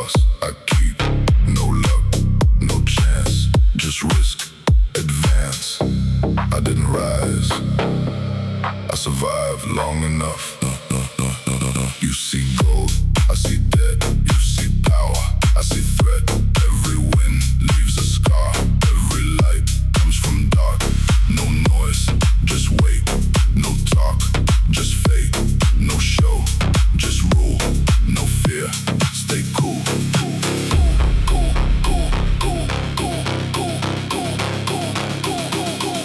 loss I keep. No luck, no chance, just risk, advance. I didn't rise, I survived long enough. You see gold, I see dead. You see power, I see threat. Every win leaves a scar. Every light comes from dark. No noise, just wait. No talk, just fate. No show, just rule. No fear, stay cool. Cool, cool, cool, cool, cool, cool, cool, cool, cool, cool,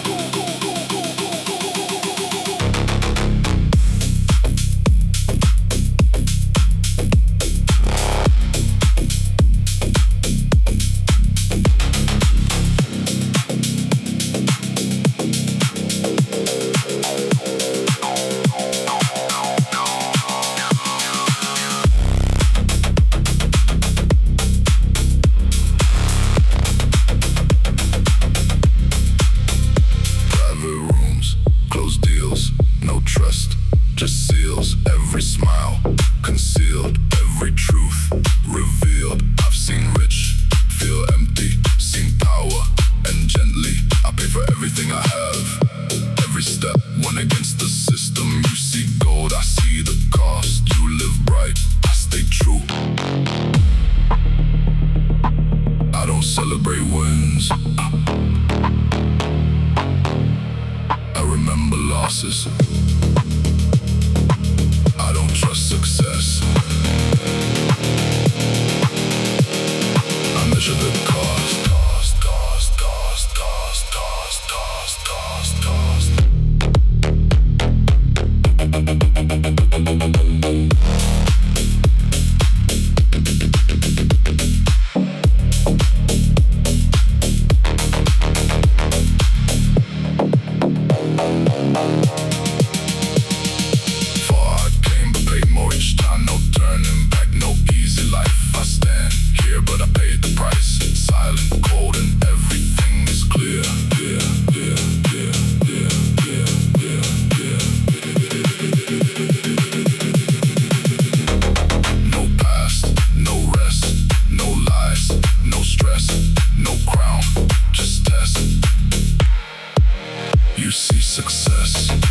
just seals. Every smile concealed, every truth revealed. I've seen rich feel empty, seen power, and gently I pay for everything I have. Every step went against the system. You see gold, I see the cost. You live bright, I stay true. I don't celebrate wins, I remember losses. I don't trust success, I measure the cost. Cost, cost, cost, cost, cost, cost, cost, cost. You see success.